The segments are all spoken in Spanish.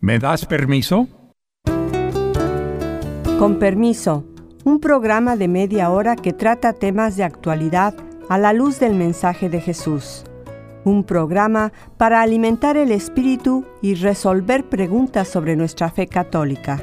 ¿Me das permiso? Con permiso, un programa de media hora que trata temas de actualidad a la luz del mensaje de Jesús. Un programa para alimentar el espíritu y resolver preguntas sobre nuestra fe católica.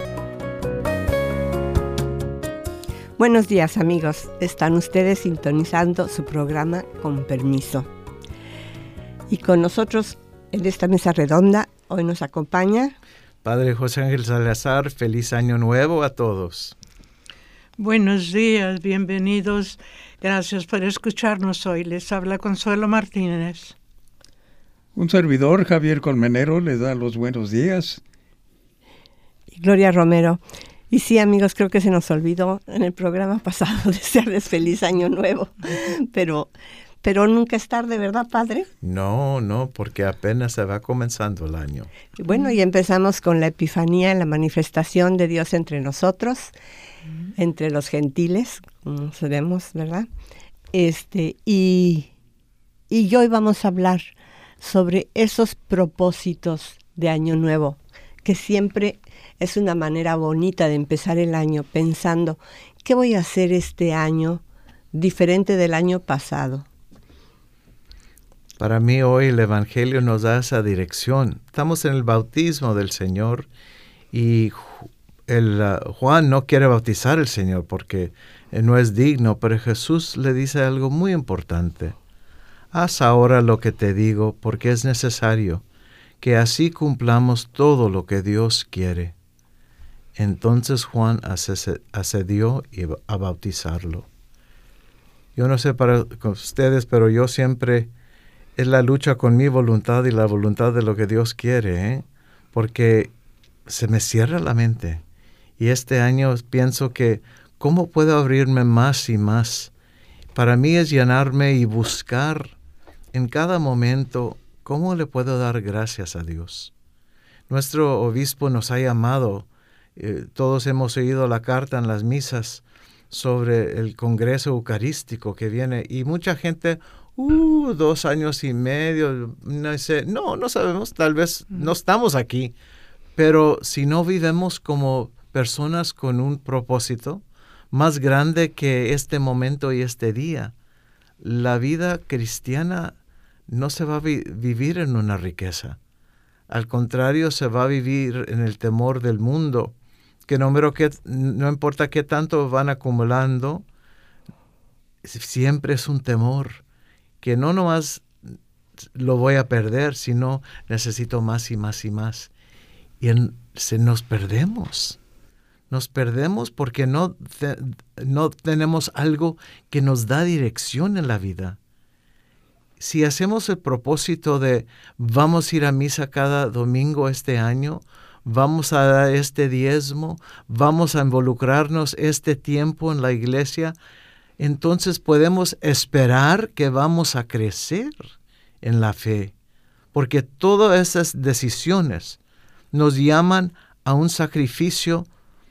Buenos días, amigos. Están ustedes sintonizando su programa Con Permiso. Y con nosotros en esta mesa redonda hoy nos acompaña Padre José Ángel Salazar. Feliz Año Nuevo a todos. Buenos días, bienvenidos. Gracias por escucharnos hoy. Les habla Consuelo Martínez. Un servidor, Javier Colmenero, le da los buenos días. Y Gloria Romero. Y sí, amigos, creo que se nos olvidó en el programa pasado desearles feliz Año Nuevo. Pero nunca es tarde, ¿verdad, Padre? No, porque apenas se va comenzando el año. Bueno, y empezamos con la Epifanía, la manifestación de Dios entre nosotros, entre los gentiles, como sabemos, ¿verdad? Y hoy vamos a hablar sobre esos propósitos de Año Nuevo, que siempre es una manera bonita de empezar el año pensando, ¿qué voy a hacer este año diferente del año pasado? Para mí hoy el Evangelio nos da esa dirección. Estamos en el bautismo del Señor y Juan no quiere bautizar al Señor porque no es digno, pero Jesús le dice algo muy importante. Haz ahora lo que te digo porque es necesario que así cumplamos todo lo que Dios quiere. Entonces Juan accedió a bautizarlo. Yo no sé para ustedes, pero yo siempre es la lucha con mi voluntad y la voluntad de lo que Dios quiere, porque se me cierra la mente. Y este año pienso que ¿cómo puedo abrirme más y más? Para mí es llenarme y buscar en cada momento cómo le puedo dar gracias a Dios. Nuestro obispo nos ha llamado, todos hemos oído la carta en las misas sobre el Congreso Eucarístico que viene y mucha gente, 2 años y medio, no sabemos, tal vez no estamos aquí, pero si no vivimos como personas con un propósito más grande que este momento y este día, la vida cristiana no se va a vivir en una riqueza. Al contrario, se va a vivir en el temor del mundo, que no importa qué tanto van acumulando, siempre es un temor, que no nomás lo voy a perder, sino necesito más y más y más. Y nos perdemos. Nos perdemos porque no tenemos algo que nos da dirección en la vida. Si hacemos el propósito de vamos a ir a misa cada domingo este año, vamos a dar este diezmo, vamos a involucrarnos este tiempo en la iglesia, entonces podemos esperar que vamos a crecer en la fe, porque todas esas decisiones nos llaman a un sacrificio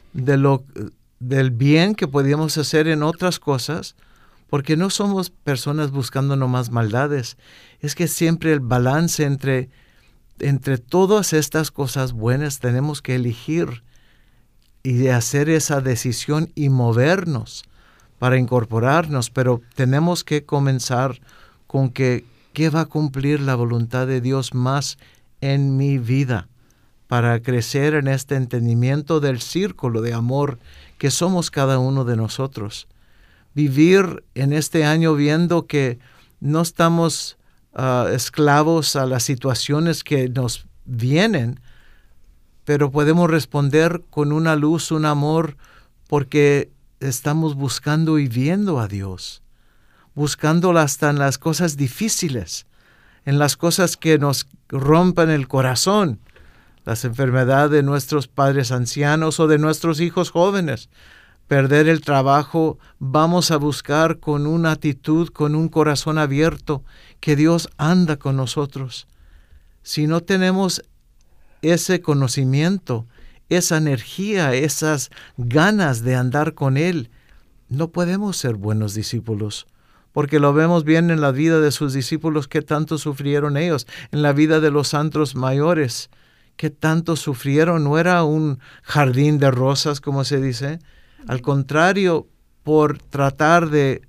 del bien que podíamos hacer en otras cosas, porque no somos personas buscando nomás maldades. Es que siempre el balance entre todas estas cosas buenas tenemos que elegir y hacer esa decisión y movernos para incorporarnos, pero tenemos que comenzar con qué va a cumplir la voluntad de Dios más en mi vida para crecer en este entendimiento del círculo de amor que somos cada uno de nosotros. Vivir en este año viendo que no estamos esclavos a las situaciones que nos vienen, pero podemos responder con una luz, un amor, porque estamos buscando y viendo a Dios, buscándolo hasta en las cosas difíciles, en las cosas que nos rompen el corazón, las enfermedades de nuestros padres ancianos o de nuestros hijos jóvenes, perder el trabajo, vamos a buscar con una actitud, con un corazón abierto, que Dios anda con nosotros. Si no tenemos ese conocimiento, esa energía, esas ganas de andar con Él, no podemos ser buenos discípulos, porque lo vemos bien en la vida de sus discípulos que tanto sufrieron ellos, en la vida de los santos mayores, ¿Qué tanto sufrieron? No era un jardín de rosas, como se dice. Al contrario, por tratar de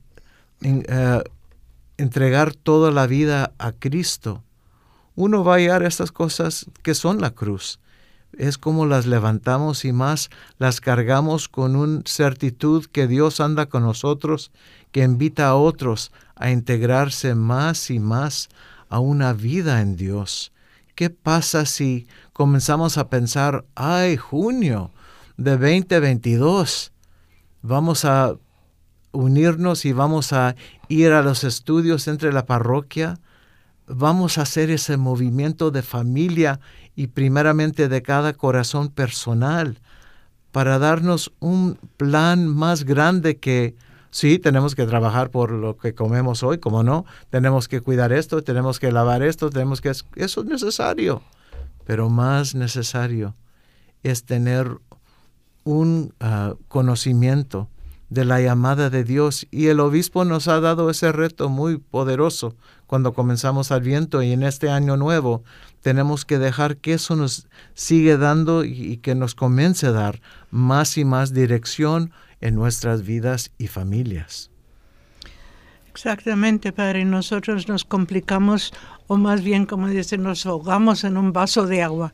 entregar toda la vida a Cristo, uno va a hallar estas cosas que son la cruz. Es como las levantamos y más las cargamos con una certitud que Dios anda con nosotros, que invita a otros a integrarse más y más a una vida en Dios. ¿Qué pasa si comenzamos a pensar, junio de 2022, vamos a unirnos y vamos a ir a los estudios entre la parroquia? Vamos a hacer ese movimiento de familia y primeramente de cada corazón personal para darnos un plan más grande que, sí, tenemos que trabajar por lo que comemos hoy, como no, tenemos que cuidar esto, tenemos que lavar esto, eso es necesario, pero más necesario es tener un conocimiento de la llamada de Dios, y el obispo nos ha dado ese reto muy poderoso cuando comenzamos Adviento, y en este año nuevo tenemos que dejar que eso nos siga dando y que nos comience a dar más y más dirección en nuestras vidas y familias. Exactamente, Padre. Nosotros nos complicamos, o más bien, como dicen, nos ahogamos en un vaso de agua,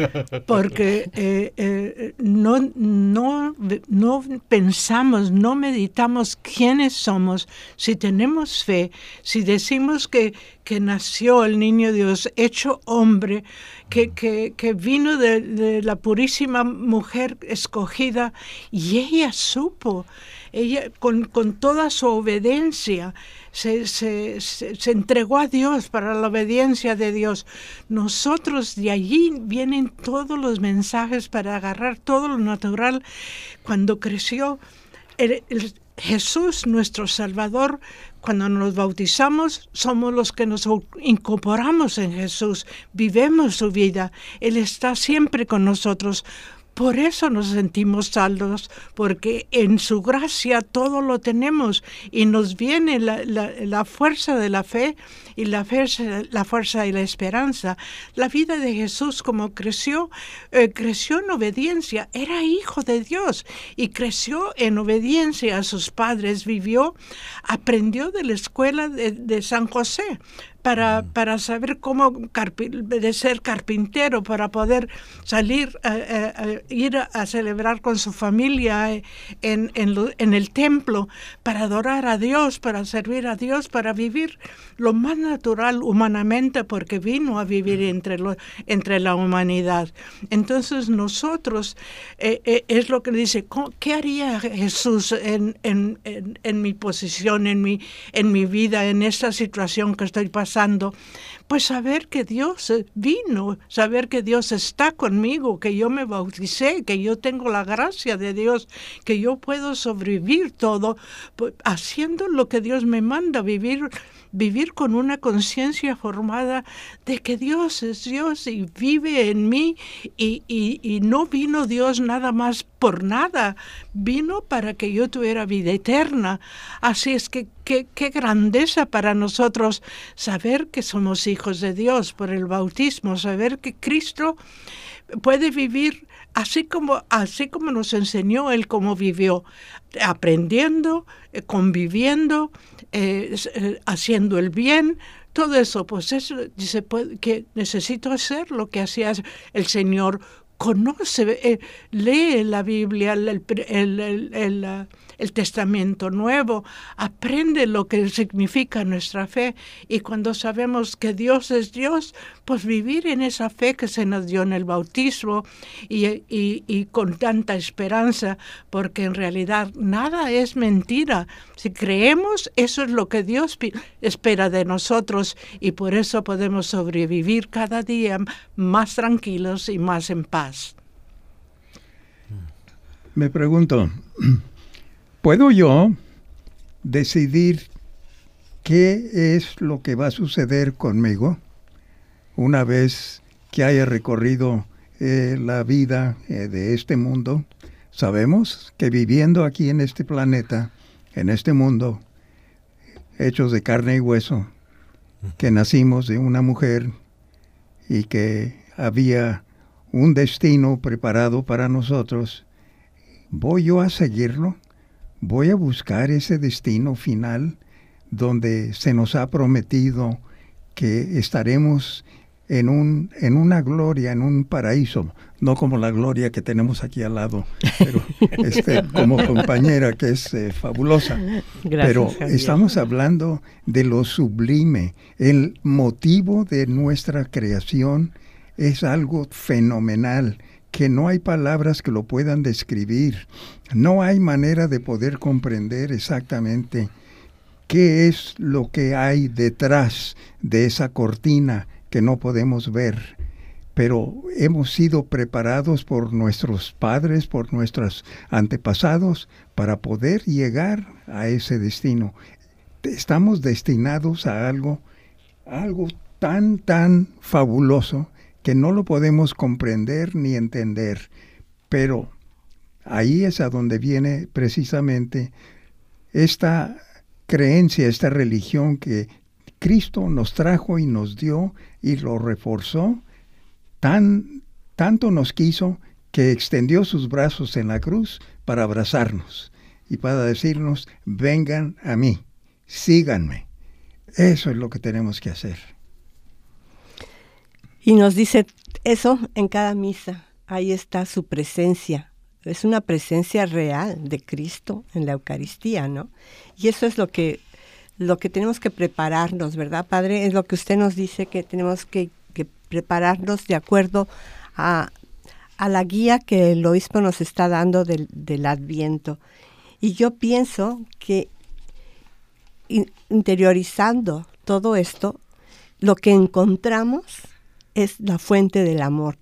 porque no pensamos, no meditamos quiénes somos, si tenemos fe, si decimos que nació el niño Dios hecho hombre, que vino de la purísima mujer escogida, y ella supo. Ella, con toda su obediencia, se entregó a Dios para la obediencia de Dios. Nosotros, de allí vienen todos los mensajes para agarrar todo lo natural. Cuando creció Jesús, nuestro Salvador, cuando nos bautizamos, somos los que nos incorporamos en Jesús, vivimos su vida. Él está siempre con nosotros. Por eso nos sentimos salvos, porque en su gracia todo lo tenemos y nos viene la fuerza de la fe y la fuerza de la esperanza. La vida de Jesús, como creció en obediencia, era hijo de Dios y creció en obediencia a sus padres, aprendió de la escuela de San José. Para saber cómo de ser carpintero, para poder salir, ir a celebrar con su familia en el templo, para adorar a Dios, para servir a Dios, para vivir lo más natural humanamente, porque vino a vivir entre la humanidad. Entonces nosotros, es lo que dice, ¿qué haría Jesús en mi posición, en mi vida, en esta situación que estoy pasando? Pues saber que Dios vino, saber que Dios está conmigo, que yo me bauticé, que yo tengo la gracia de Dios, que yo puedo sobrevivir todo, haciendo lo que Dios me manda, vivir con una conciencia formada de que Dios es Dios y vive en mí, y no vino Dios nada más por nada, vino para que yo tuviera vida eterna. Así es que qué grandeza para nosotros saber que somos hijos de Dios por el bautismo, saber que Cristo puede vivir así como nos enseñó Él cómo vivió, aprendiendo, conviviendo, haciendo el bien. Todo eso, pues eso dice que necesito hacer lo que hacía el Señor. Conoce, lee la Biblia, el Testamento Nuevo, aprende lo que significa nuestra fe, y cuando sabemos que Dios es Dios, pues vivir en esa fe que se nos dio en el bautismo y con tanta esperanza, porque en realidad nada es mentira. Si creemos, eso es lo que Dios espera de nosotros, y por eso podemos sobrevivir cada día más tranquilos y más en paz. Me pregunto, ¿puedo yo decidir qué es lo que va a suceder conmigo una vez que haya recorrido la vida de este mundo? Sabemos que viviendo aquí en este planeta, en este mundo, hechos de carne y hueso, que nacimos de una mujer y que había un destino preparado para nosotros, ¿voy yo a seguirlo? ¿Voy a buscar ese destino final donde se nos ha prometido que estaremos en una gloria, en un paraíso? No como la gloria que tenemos aquí al lado, pero como compañera que es fabulosa. Gracias, pero Javier. Estamos hablando de lo sublime. El motivo de nuestra creación es algo fenomenal, que no hay palabras que lo puedan describir. No hay manera de poder comprender exactamente qué es lo que hay detrás de esa cortina que no podemos ver. Pero hemos sido preparados por nuestros padres, por nuestros antepasados, para poder llegar a ese destino. Estamos destinados a algo tan fabuloso que no lo podemos comprender ni entender. Pero ahí es a donde viene precisamente esta creencia, esta religión que Cristo nos trajo y nos dio y lo reforzó. Tanto nos quiso que extendió sus brazos en la cruz para abrazarnos y para decirnos, vengan a mí, síganme. Eso es lo que tenemos que hacer. Y nos dice eso en cada misa. Ahí está su presencia. Es una presencia real de Cristo en la Eucaristía, ¿no? Y eso es lo que tenemos que prepararnos, ¿verdad, Padre? Es lo que usted nos dice, que tenemos que prepararnos de acuerdo a la guía que el obispo nos está dando del Adviento. Y yo pienso que interiorizando todo esto, lo que encontramos es la fuente del amor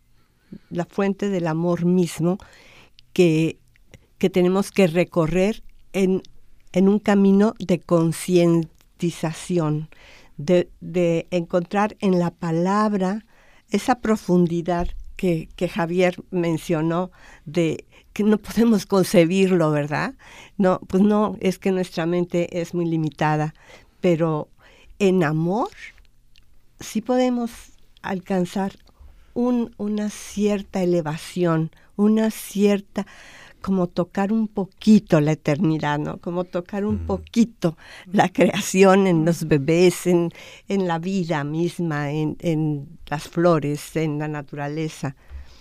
mismo que tenemos que recorrer en un camino de concientización, de encontrar en la palabra esa profundidad que Javier mencionó, de que no podemos concebirlo, ¿verdad? No, pues no, es que nuestra mente es muy limitada, pero en amor sí podemos alcanzar una cierta elevación, una cierta, como tocar un poquito la eternidad, ¿no? Como tocar un poquito la creación en los bebés, en la vida misma, en las flores, en la naturaleza.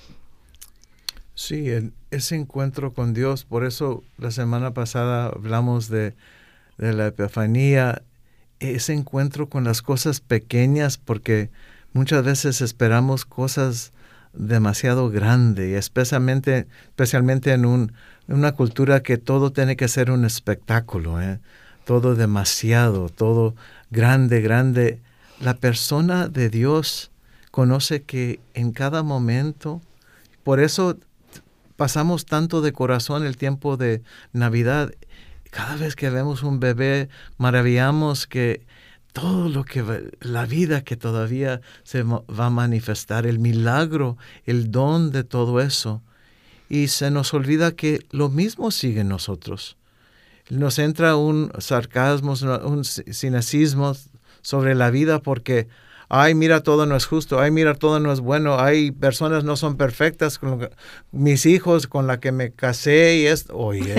Sí, ese encuentro con Dios, por eso la semana pasada hablamos de la Epifanía, ese encuentro con las cosas pequeñas, porque muchas veces esperamos cosas demasiado grandes, y especialmente en una cultura que todo tiene que ser un espectáculo, todo demasiado, todo grande. La persona de Dios conoce que en cada momento, por eso pasamos tanto de corazón el tiempo de Navidad. Cada vez que vemos un bebé, maravillamos que todo lo que la vida que todavía se va a manifestar, el milagro, el don de todo eso. Y se nos olvida que lo mismo sigue en nosotros. Nos entra un sarcasmo, un cinismo sobre la vida porque, ay, mira, todo no es justo, ay, mira, todo no es bueno, hay personas no son perfectas, mis hijos con la que me casé y es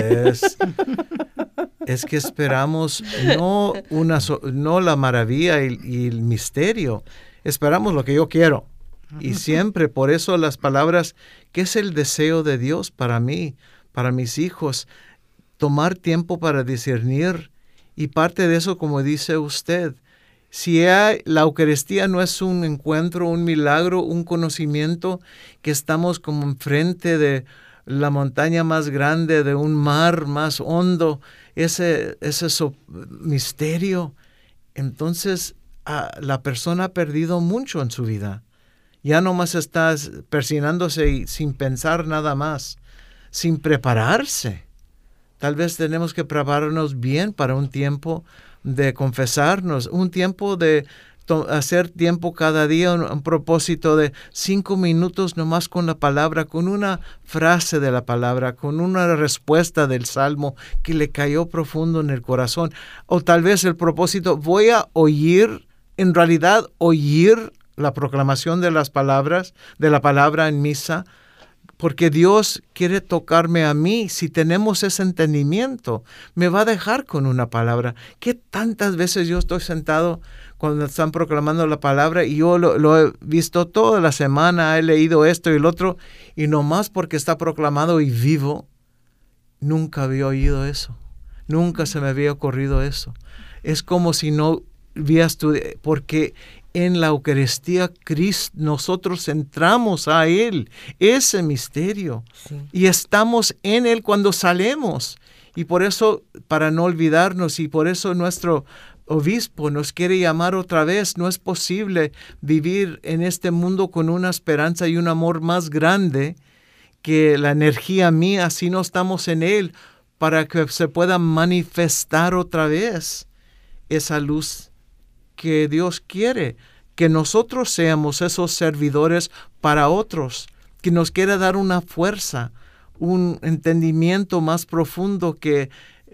que esperamos no la maravilla y el misterio, esperamos lo que yo quiero. Y siempre, por eso las palabras, ¿qué es el deseo de Dios para mí, para mis hijos? Tomar tiempo para discernir, y parte de eso, como dice usted, la Eucaristía no es un encuentro, un milagro, un conocimiento, que estamos como enfrente de la montaña más grande, de un mar más hondo, ese misterio, entonces la persona ha perdido mucho en su vida. Ya nomás está persignándose y sin pensar nada más, sin prepararse. Tal vez tenemos que prepararnos bien para un tiempo de confesarnos, un tiempo de hacer tiempo cada día, un propósito de 5 minutos nomás con la palabra, con una frase de la palabra, con una respuesta del Salmo que le cayó profundo en el corazón. O tal vez el propósito, voy a oír, en realidad oír la proclamación de las palabras, de la palabra en misa, porque Dios quiere tocarme a mí. Si tenemos ese entendimiento, me va a dejar con una palabra. ¿Qué tantas veces yo estoy sentado cuando están proclamando la palabra y yo lo he visto toda la semana, he leído esto y el otro, y nomás porque está proclamado y vivo, nunca había oído eso. Nunca se me había ocurrido eso. Es como si no hubiera estudiado, porque en la Eucaristía nosotros entramos a Él, ese misterio, sí. Y estamos en Él cuando salimos. Y por eso, para no olvidarnos, y por eso nuestro obispo nos quiere llamar otra vez, no es posible vivir en este mundo con una esperanza y un amor más grande que la energía mía si no estamos en Él, para que se pueda manifestar otra vez esa luz que Dios quiere, que nosotros seamos esos servidores para otros, que nos quiere dar una fuerza, un entendimiento más profundo que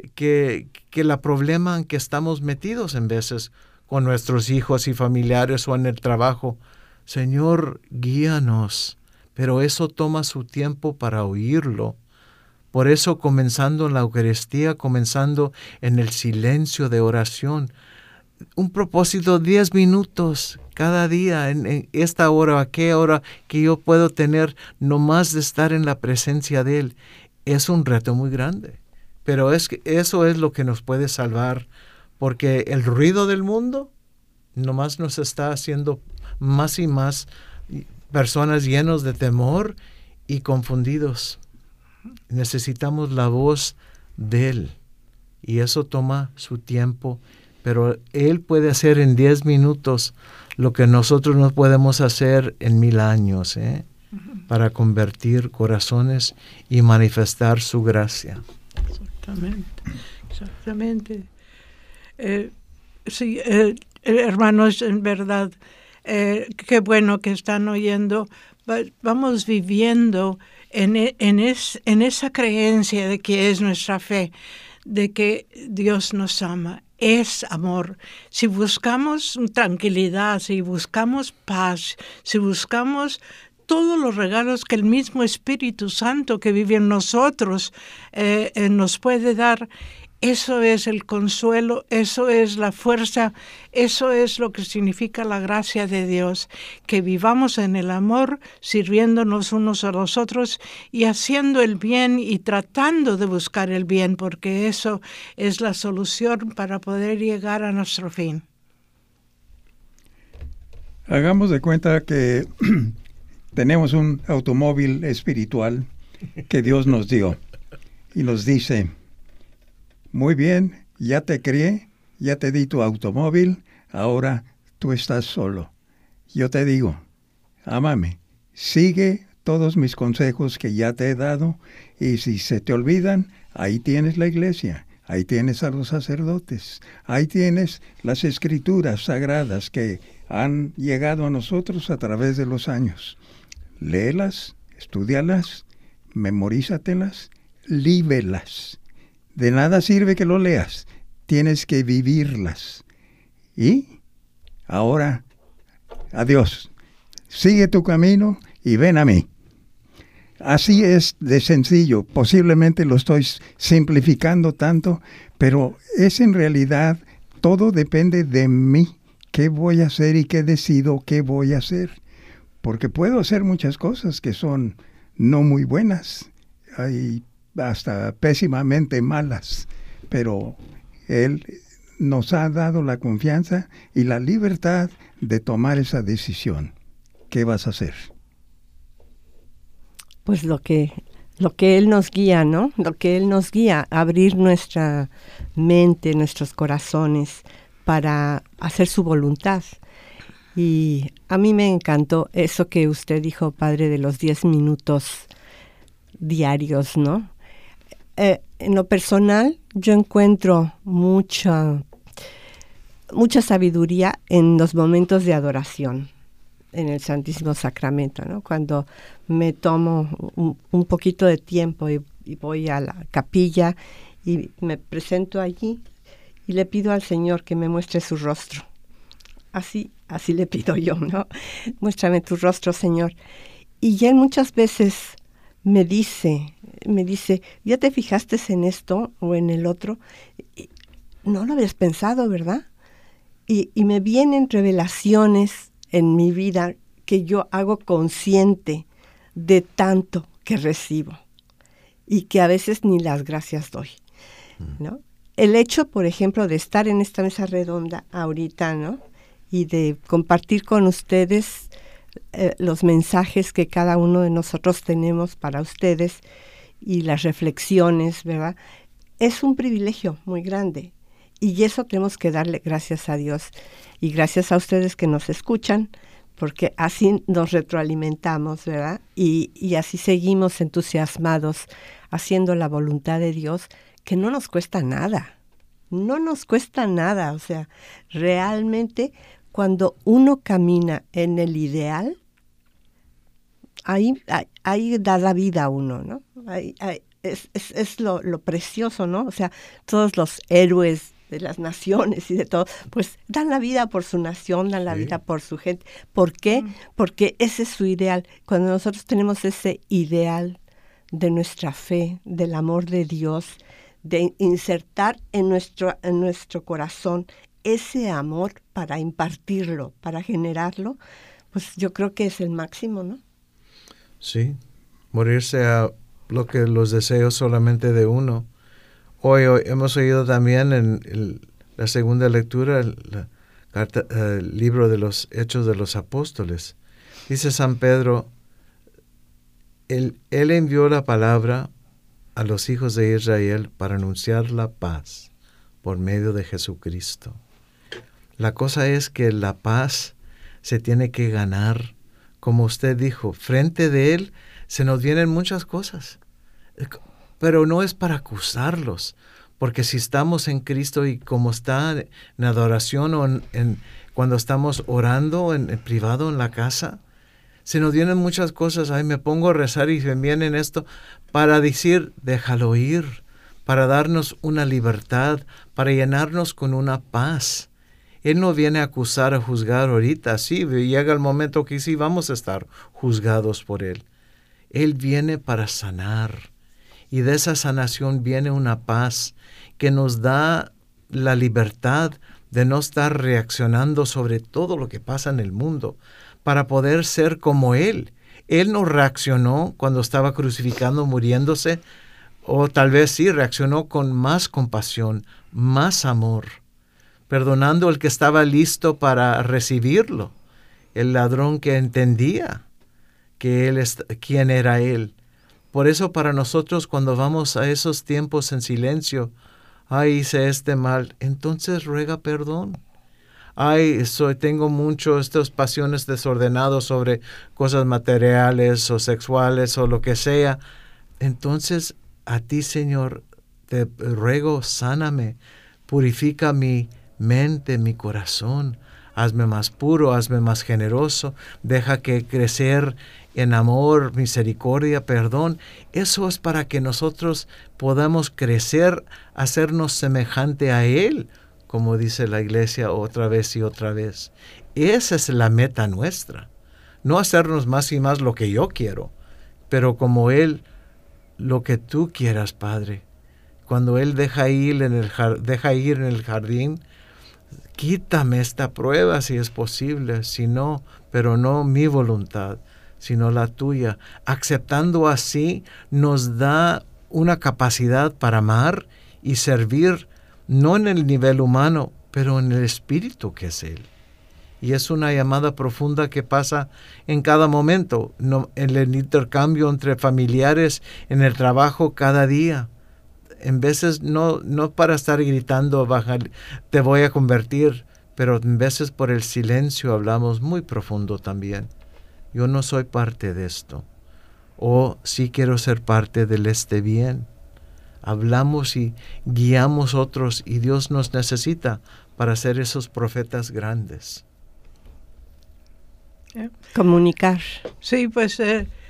la problema en que estamos metidos en veces con nuestros hijos y familiares o en el trabajo. Señor, guíanos, pero eso toma su tiempo para oírlo. Por eso, comenzando en la Eucaristía, comenzando en el silencio de oración, un propósito, 10 minutos cada día, en esta hora, a qué hora que yo puedo tener nomás de estar en la presencia de Él, es un reto muy grande. Pero eso es lo que nos puede salvar, porque el ruido del mundo nomás nos está haciendo más y más personas llenos de temor y confundidos. Necesitamos la voz de Él, y eso toma su tiempo, pero Él puede hacer en 10 minutos lo que nosotros no podemos hacer en 1000 años, para convertir corazones y manifestar su gracia. Exactamente. Sí, hermanos, en verdad, qué bueno que están oyendo. Vamos viviendo en esa creencia de que es nuestra fe, de que Dios nos ama. Es amor. Si buscamos tranquilidad, si buscamos paz, si buscamos todos los regalos que el mismo Espíritu Santo que vive en nosotros nos puede dar, eso es el consuelo, eso es la fuerza, eso es lo que significa la gracia de Dios, que vivamos en el amor, sirviéndonos unos a los otros y haciendo el bien y tratando de buscar el bien, porque eso es la solución para poder llegar a nuestro fin. Hagamos de cuenta que tenemos un automóvil espiritual que Dios nos dio y nos dice: muy bien, ya te crié, ya te di tu automóvil, ahora tú estás solo. Yo te digo, ámame, sigue todos mis consejos que ya te he dado, y si se te olvidan, ahí tienes la iglesia, ahí tienes a los sacerdotes, ahí tienes las escrituras sagradas que han llegado a nosotros a través de los años. Léelas, estúdialas, memorízatelas, lívelas. De nada sirve que lo leas, tienes que vivirlas. Y ahora, adiós, sigue tu camino y ven a mí. Así es de sencillo, posiblemente lo estoy simplificando tanto, pero es en realidad, todo depende de mí, qué voy a hacer y qué decido qué voy a hacer. Porque puedo hacer muchas cosas que son no muy buenas, hay hasta pésimamente malas, pero Él nos ha dado la confianza y la libertad de tomar esa decisión. ¿Qué vas a hacer? Pues lo que Él nos guía, ¿no? Lo que Él nos guía, abrir nuestra mente, nuestros corazones para hacer su voluntad. Y a mí me encantó eso que usted dijo, Padre, de los 10 minutos diarios, ¿no? En lo personal, yo encuentro mucha sabiduría en los momentos de adoración, en el Santísimo Sacramento, ¿no? Cuando me tomo un poquito de tiempo y voy a la capilla y me presento allí y le pido al Señor que me muestre su rostro. Así le pido yo, ¿no? Muéstrame tu rostro, Señor. Y Él muchas veces me dice, ¿ya te fijaste en esto o en el otro? No lo habías pensado, ¿verdad? Y me vienen revelaciones en mi vida que yo hago consciente de tanto que recibo y que a veces ni las gracias doy, ¿no? El hecho, por ejemplo, de estar en esta mesa redonda ahorita, ¿no? Y de compartir con ustedes los mensajes que cada uno de nosotros tenemos para ustedes y las reflexiones, ¿verdad? Es un privilegio muy grande y eso tenemos que darle gracias a Dios y gracias a ustedes que nos escuchan, porque así nos retroalimentamos, ¿verdad? Y así seguimos entusiasmados haciendo la voluntad de Dios, que no nos cuesta nada, o sea, realmente cuando uno camina en el ideal, ahí da la vida a uno, ¿no? Es lo precioso, ¿no? O sea, todos los héroes de las naciones y de todo, pues dan la vida por su nación, dan la vida por su gente. ¿Por qué? Porque ese es su ideal. Cuando nosotros tenemos ese ideal de nuestra fe, del amor de Dios, de insertar en nuestro corazón ese amor para impartirlo, para generarlo, pues yo creo que es el máximo, ¿no? Sí, morirse a lo que los deseos solamente de uno. Hoy hemos oído también en la segunda lectura el libro de los Hechos de los Apóstoles. Dice San Pedro, él envió la palabra a los hijos de Israel para anunciar la paz por medio de Jesucristo. La cosa es que la paz se tiene que ganar, como usted dijo, frente de Él se nos vienen muchas cosas, pero no es para acusarlos, porque si estamos en Cristo y como está en adoración o cuando estamos orando en privado en la casa, se nos vienen muchas cosas. Ay, me pongo a rezar y me vienen esto para decir, déjalo ir, para darnos una libertad, para llenarnos con una paz. Él no viene a acusar, a juzgar ahorita. Sí, llega el momento que sí vamos a estar juzgados por Él. Él viene para sanar. Y de esa sanación viene una paz que nos da la libertad de no estar reaccionando sobre todo lo que pasa en el mundo, para poder ser como Él. Él no reaccionó cuando estaba crucificando, muriéndose, o tal vez sí reaccionó con más compasión, más amor, perdonando al que estaba listo para recibirlo, el ladrón que entendía que quién era Él. Por eso para nosotros cuando vamos a esos tiempos en silencio, ay, hice este mal, entonces ruega perdón. Ay, tengo estas pasiones desordenadas sobre cosas materiales o sexuales o lo que sea. Entonces a ti, Señor, te ruego, sáname, purifica mi mente, mi corazón, hazme más puro, hazme más generoso, deja que crecer en amor, misericordia, perdón. Eso es para que nosotros podamos crecer, hacernos semejante a Él, como dice la Iglesia otra vez y otra vez. Esa es la meta nuestra. No hacernos más y más lo que yo quiero, pero como Él, lo que tú quieras, Padre. Cuando Él deja ir en el jardín, quítame esta prueba si es posible, si no, pero no mi voluntad, sino la tuya. Aceptando así nos da una capacidad para amar y servir, no en el nivel humano, pero en el espíritu que es Él. Y es una llamada profunda que pasa en cada momento, en el intercambio entre familiares, en el trabajo cada día. En veces no para estar gritando, te voy a convertir, pero en veces por el silencio hablamos muy profundo también. Yo no soy parte de esto, o sí quiero ser parte del bien. Hablamos y guiamos otros y Dios nos necesita para ser esos profetas grandes. Comunicar. Sí, pues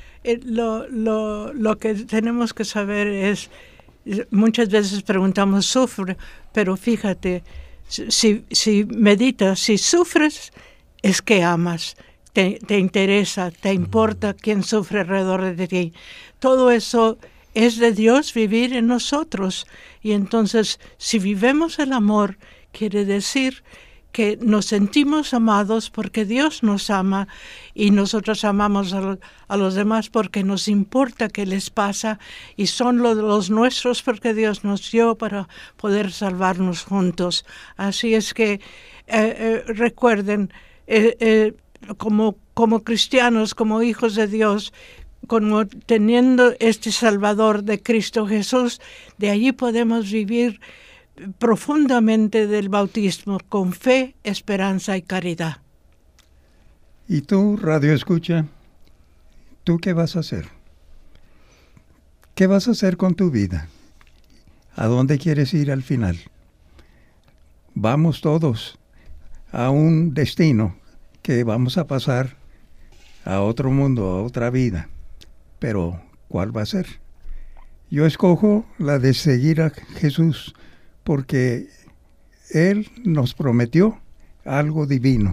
lo que tenemos que saber es, muchas veces preguntamos, sufre, pero fíjate, si meditas, si sufres, es que amas, te interesa, te importa quién sufre alrededor de ti. Todo eso es de Dios vivir en nosotros. Y entonces, si vivemos el amor, quiere decir que nos sentimos amados porque Dios nos ama y nosotros amamos a los demás porque nos importa qué les pasa y son los nuestros porque Dios nos dio para poder salvarnos juntos. Así es que recuerden, como cristianos, como hijos de Dios, como teniendo este Salvador de Cristo Jesús, de allí podemos vivir profundamente del bautismo con fe, esperanza y caridad. ¿Y tú, Radio Escucha? ¿Tú qué vas a hacer? ¿Qué vas a hacer con tu vida? ¿A dónde quieres ir al final? Vamos todos a un destino que vamos a pasar a otro mundo, a otra vida. Pero, ¿cuál va a ser? Yo escojo la de seguir a Jesús, porque Él nos prometió algo divino.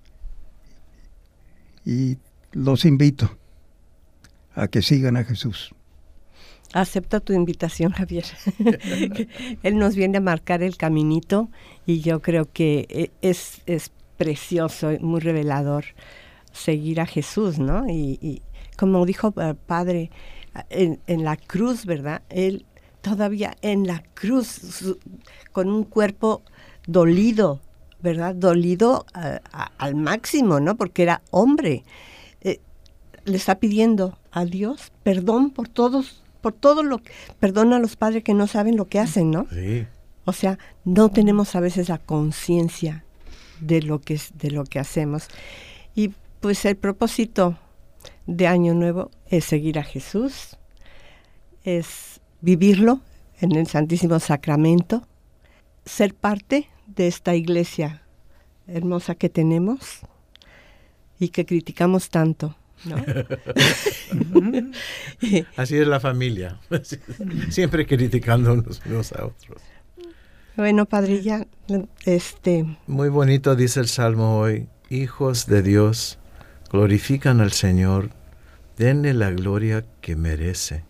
Y los invito a que sigan a Jesús. Acepto tu invitación, Javier. Él nos viene a marcar el caminito y yo creo que es precioso, muy revelador seguir a Jesús, ¿no? Y como dijo el Padre, en la cruz, ¿verdad? Él todavía en la cruz, con un cuerpo dolido, ¿verdad? Dolido al máximo, ¿no? Porque era hombre. Le está pidiendo a Dios perdón por todo perdona a los padres que no saben lo que hacen, ¿no? Sí. O sea, no tenemos a veces la conciencia de lo que hacemos. Y pues el propósito de Año Nuevo es seguir a Jesús, es vivirlo en el Santísimo Sacramento, ser parte de esta iglesia hermosa que tenemos y que criticamos tanto, ¿no? Así es la familia, siempre criticando unos a otros. Bueno, Padre, ya Muy bonito dice el Salmo hoy: hijos de Dios, glorifican al Señor, denle la gloria que merece.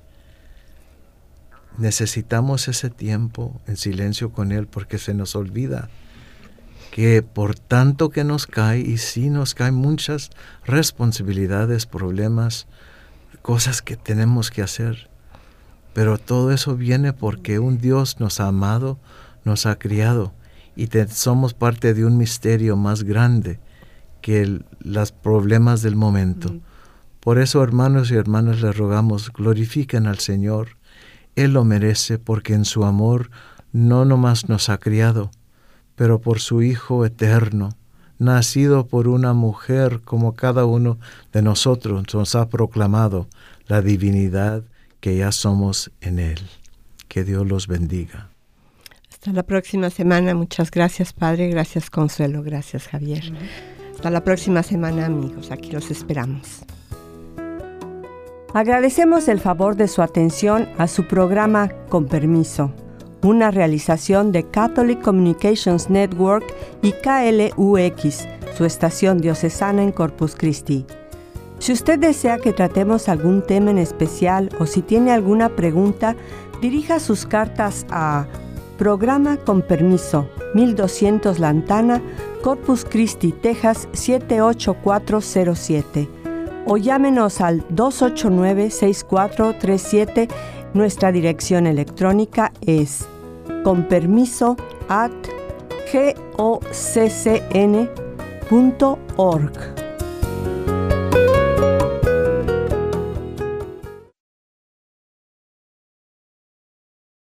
Necesitamos ese tiempo en silencio con Él, porque se nos olvida que por tanto que nos cae, y sí nos caen muchas responsabilidades, problemas, cosas que tenemos que hacer, pero todo eso viene porque un Dios nos ha amado, nos ha criado, y somos parte de un misterio más grande que los problemas del momento. Por eso, hermanos y hermanas, les rogamos, glorifiquen al Señor. Él lo merece, porque en su amor no nomás nos ha criado, pero por su Hijo eterno, nacido por una mujer como cada uno de nosotros, nos ha proclamado la divinidad que ya somos en Él. Que Dios los bendiga. Hasta la próxima semana. Muchas gracias, Padre. Gracias, Consuelo. Gracias, Javier. Hasta la próxima semana, amigos. Aquí los esperamos. Agradecemos el favor de su atención a su programa Con Permiso, una realización de Catholic Communications Network y KLUX, su estación diocesana en Corpus Christi. Si usted desea que tratemos algún tema en especial o si tiene alguna pregunta, dirija sus cartas a Programa Con Permiso, 1200 Lantana, Corpus Christi, Texas 78407. O llámenos al 289-6437. Nuestra dirección electrónica es conpermiso@goccn.org.